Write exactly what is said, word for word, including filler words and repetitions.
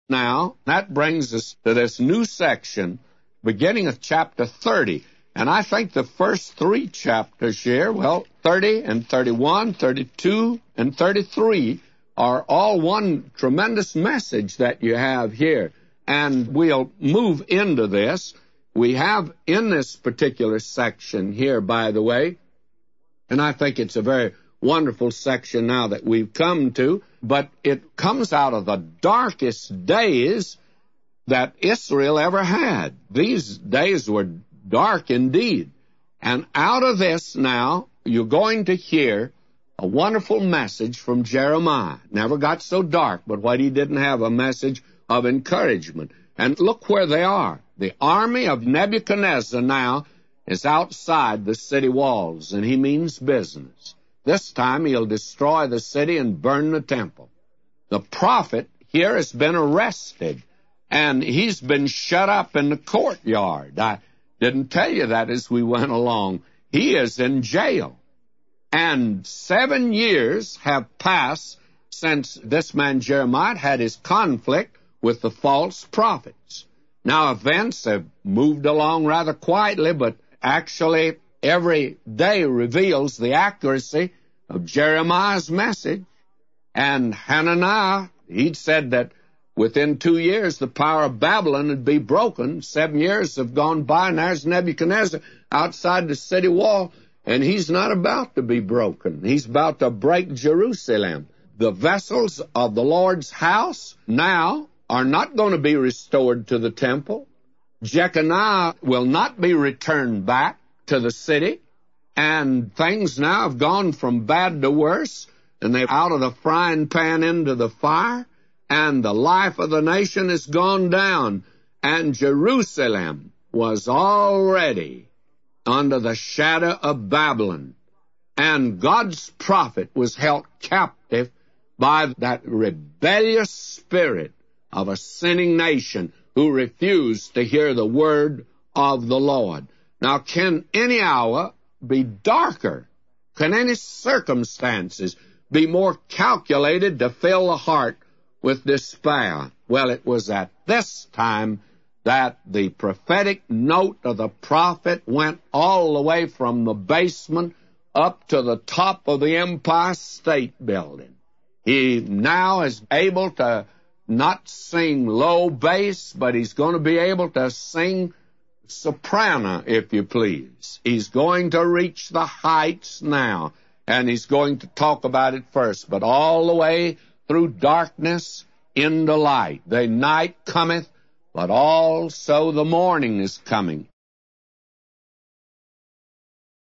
now, that brings us to this new section, beginning of chapter thirty. And I think the first three chapters here, well, thirty and thirty-one, thirty-two, and thirty-three, are all one tremendous message that you have here. And we'll move into this. We have in this particular section here, by the way, and I think it's a very wonderful section now that we've come to, but it comes out of the darkest days that Israel ever had. These days were dark indeed. And out of this now, you're going to hear a wonderful message from Jeremiah. Never got so dark, but what he didn't have, a message of encouragement. And look where they are. The army of Nebuchadnezzar now is outside the city walls, and he means business. This time he'll destroy the city and burn the temple. The prophet here has been arrested, and he's been shut up in the courtyard. I didn't tell you that as we went along. He is in jail. And seven years have passed since this man Jeremiah had his conflict with the false prophets. Now, events have moved along rather quietly, but actually every day reveals the accuracy of Jeremiah's message. And Hananiah, he'd said that within two years the power of Babylon would be broken. Seven years have gone by, and there's Nebuchadnezzar outside the city wall, and he's not about to be broken. He's about to break Jerusalem. The vessels of the Lord's house now are not going to be restored to the temple. Jeconiah will not be returned back to the city. And things now have gone from bad to worse, and they're out of the frying pan into the fire, and the life of the nation has gone down. And Jerusalem was already under the shadow of Babylon. And God's prophet was held captive by that rebellious spirit of a sinning nation who refused to hear the word of the Lord. Now, can any hour be darker? Can any circumstances be more calculated to fill the heart with despair? Well, it was at this time that the prophetic note of the prophet went all the way from the basement up to the top of the Empire State Building. He now is able to not sing low bass, but he's going to be able to sing soprano, if you please. He's going to reach the heights now, and he's going to talk about it first, but all the way through darkness into light. The night cometh, but also the morning is coming.